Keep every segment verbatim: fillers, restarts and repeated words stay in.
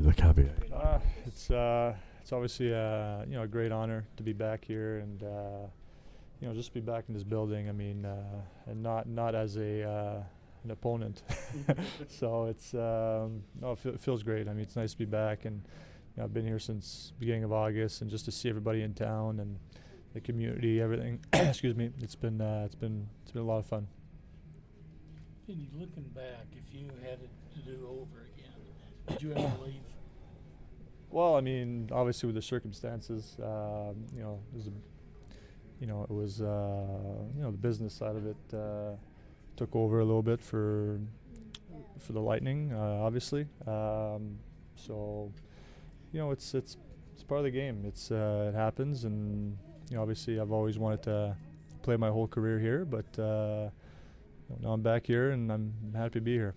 the caveat? Uh, it's uh, it's obviously uh, you know a great honor to be back here and uh, you know just be back in this building. I mean, uh, and not not as a uh, an opponent. So it's um, no, it, fe- it feels great. I mean, it's nice to be back, and you know, I've been here since beginning of August, and just to see everybody in town and the community, everything. Excuse me. It's been uh, it's been it's been a lot of fun. Kenny, looking back, if you had it to do over again, would you ever leave? Well, I mean, obviously with the circumstances, uh, you know, it was a, you know, it was uh, you know the business side of it uh, took over a little bit for for the Lightning, uh, obviously. Um, so, you know, it's it's it's part of the game. It's uh, it happens, and you know, obviously, I've always wanted to play my whole career here, but uh, now I'm back here, and I'm happy to be here.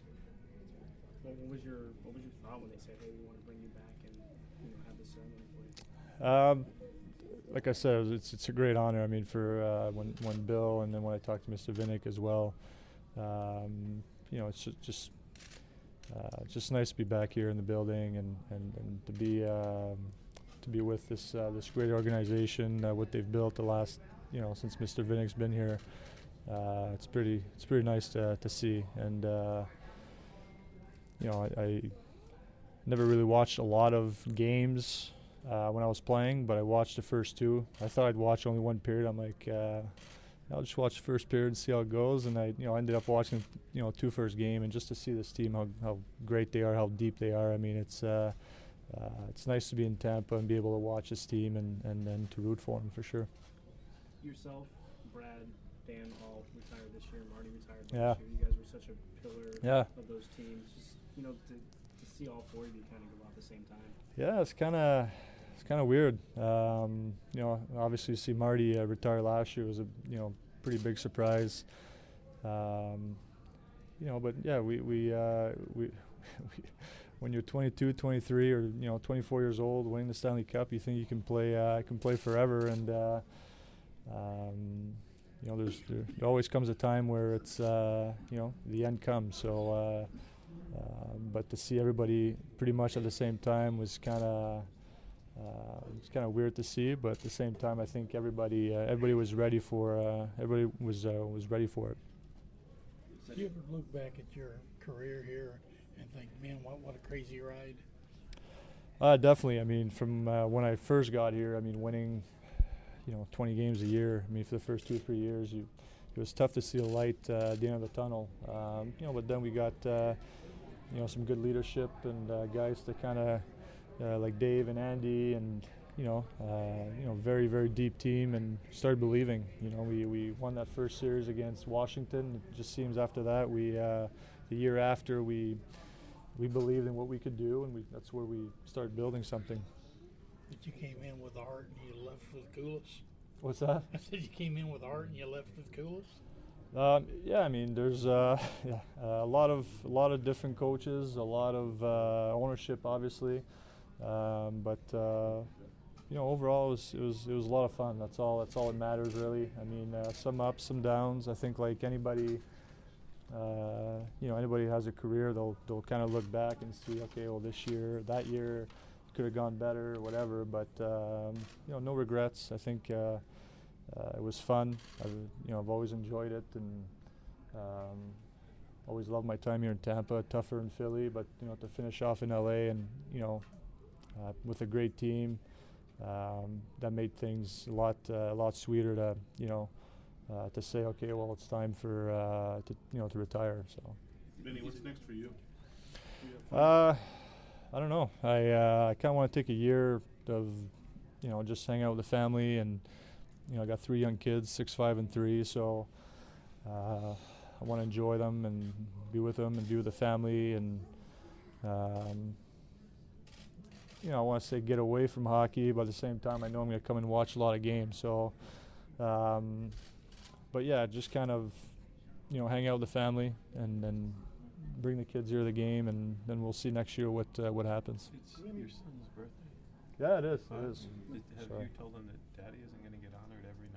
What, what was your What was your thought when they said, "Hey, we want to bring you back and you know have this ceremony for you"? Um, like I said, it's it's a great honor. I mean, for uh, when when Bill and then when I talked to Mister Vinnick as well, um, you know, it's just just, uh, just nice to be back here in the building and and, and to be um, to be with this uh, this great organization, uh, what they've built the last you know since Mister Vinnick's been here. Uh, it's pretty it's pretty nice to to see, and uh, you know, I, I never really watched a lot of games uh, when I was playing, but I watched the first two. I thought I'd watch only one period. I'm like, uh, I'll just watch the first period and see how it goes. And I, you know, ended up watching, you know, two first game, and just to see this team, how how great they are, how deep they are. I mean, it's uh, uh, it's nice to be in Tampa and be able to watch this team and and then to root for them for sure. Yourself, Brad, Dan all retired this year. Marty retired last Yeah. year. You guys were such a pillar Yeah. of those teams. Just you know, to, to see all four of you kind of go out at the same time. Yeah, it's kind of it's kind of weird. Um, you know, obviously to see Marty uh, retire last year was a you know pretty big surprise. Um, you know, but yeah, we we, uh, we, we when you're twenty-two, twenty-three, or you know twenty-four years old, winning the Stanley Cup, you think you can play uh, can play forever, and uh, um, you know there's there, there always comes a time where it's uh, you know the end comes. So. Uh, Um, but to see everybody pretty much at the same time was kind of uh, it's kind of weird to see. But at the same time, I think everybody uh, everybody was ready for uh, everybody was uh, was ready for it. Do you ever look back at your career here and think, man, what what a crazy ride? Uh, definitely. I mean, from uh, when I first got here, I mean, winning, you know, twenty games a year. I mean, for the first two or three years, you, it was tough to see the light uh, at the end of the tunnel. Um, you know, but then we got. Uh, You know, some good leadership and uh, guys to kind of uh, like Dave and Andy, and you know, uh, you know, very very deep team, and started believing. You know, we, we won that first series against Washington. It just seems after that we uh, the year after we we believed in what we could do, and we, that's where we started building something. That you came in with heart and you left with coolest. What's that? I said you came in with heart and you left with coolest. Um, yeah, I mean, there's uh, yeah, uh, a lot of a lot of different coaches, a lot of uh, ownership, obviously, um, but uh, you know, overall, it was, it was it was a lot of fun. That's all. That's all that matters, really. I mean, uh, some ups, some downs. I think like anybody, uh, you know, anybody who has a career, they'll they'll kind of look back and see, okay, well, this year, that year, could have gone better, or whatever. But um, you know, no regrets. I think. Uh, Uh, it was fun. I've, you know, I've always enjoyed it, and um, always loved my time here in Tampa. Tougher in Philly, but you know, to finish off in L A and you know, uh, with a great team, um, that made things a lot uh, a lot sweeter to you know uh, to say, okay, well, it's time for uh, to you know to retire. So. Vinny, what's next for you? Uh, I don't know. I uh, I kind of want to take a year of you know just hang out with the family and. You know, I got three young kids, six, five, and three, so uh, I want to enjoy them and be with them and be with the family, and um, you know, I want to say get away from hockey, but at the same time, I know I'm going to come and watch a lot of games. So, um, but yeah, just kind of, you know, hang out with the family and then bring the kids here to the game, and then we'll see next year what uh, what happens. It's your son's birthday. Yeah, it is. It Uh, is. Have Sorry. you told him that Daddy isn't going to get honored every night?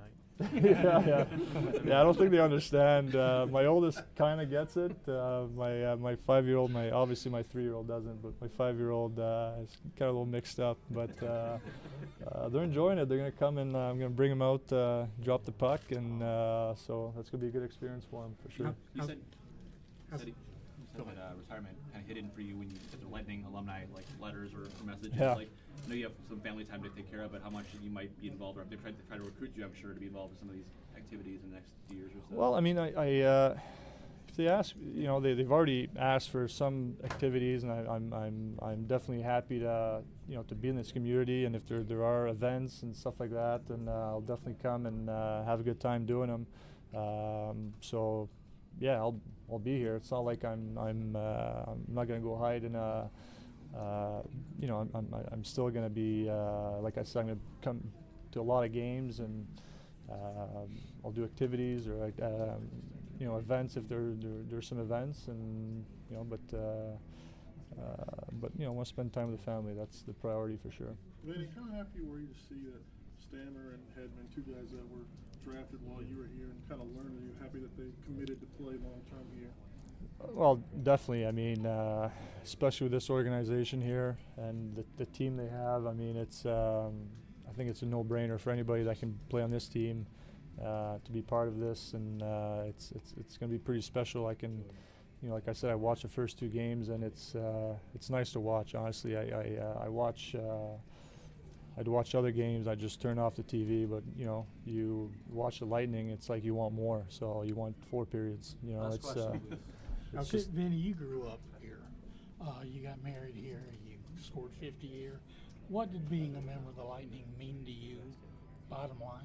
yeah, yeah, yeah. I don't think they understand. Uh, my oldest kind of gets it. Uh, my uh, my five-year-old, my obviously my three-year-old doesn't, but my five-year-old uh, is kind of a little mixed up. But uh, uh, they're enjoying it. They're gonna come and uh, I'm gonna bring them out, uh, drop the puck, and uh, so that's gonna be a good experience for them for sure. How- You how- said, how's- said, he, you said that uh, retirement kind of hit in for you when you get the Lightning alumni like letters or, or messages. Yeah. Like, I know you have some family time to take care of, but how much you might be involved, or they try to try to recruit you, I'm sure, to be involved in some of these activities in the next few years or so. Well, I mean, I, I uh, if they ask, you know, they they've already asked for some activities, and I, I'm I'm I'm definitely happy to you know to be in this community, and if there there are events and stuff like that, then uh, I'll definitely come and uh, have a good time doing them. Um, so, yeah, I'll I'll be here. It's not like I'm I'm uh, I'm not gonna go hide in a. Uh, you know, I'm, I'm, I'm still going to be, uh, like I said, I'm going to come to a lot of games, and uh, I'll do activities or, like, um, you know, events if there, there there's some events, and you know, but uh, uh, but you know, I want to spend time with the family. That's the priority for sure. Vinny, how happy were you to see that Stammer and Hedman, two guys that were drafted while you were here and kind of learned? Are you happy that they committed to play long term here? Well, definitely. I mean, uh, especially with this organization here and the, the team they have. I mean, it's. Um, I think it's a no-brainer for anybody that can play on this team uh, to be part of this, and uh, it's it's it's going to be pretty special. I can, you know, like I said, I watched the first two games, and it's uh, it's nice to watch. Honestly, I I, uh, I watch. Uh, I'd watch other games. I just turn off the T V, but you know, you watch the Lightning. It's like you want more. So you want four periods. You know, Last it's. Uh, question. it's So, just, Vinny, you grew up here. Uh, you got married here. You scored fifty here. What did being a member of the Lightning mean to you, bottom line?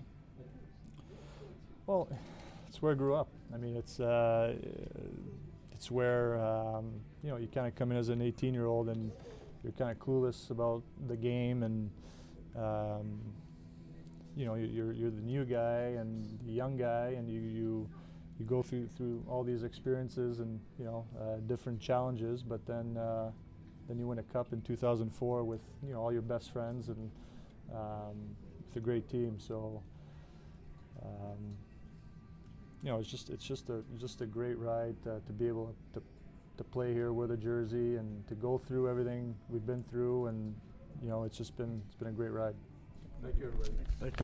Well, it's where I grew up. I mean, it's uh, it's where um, you know you kind of come in as an eighteen-year-old and you're kind of clueless about the game, and um, you know you're you're the new guy and the young guy, and you you, you go through through all these experiences and you know uh, different challenges, but then uh, then you win a cup in two thousand four with you know all your best friends and um, with a great team. So. Um, You know, it's just it's just a just a great ride uh, to be able to to play here with a jersey and to go through everything we've been through, and you know, it's just been it's been a great ride. Thank you, everybody. Thank you.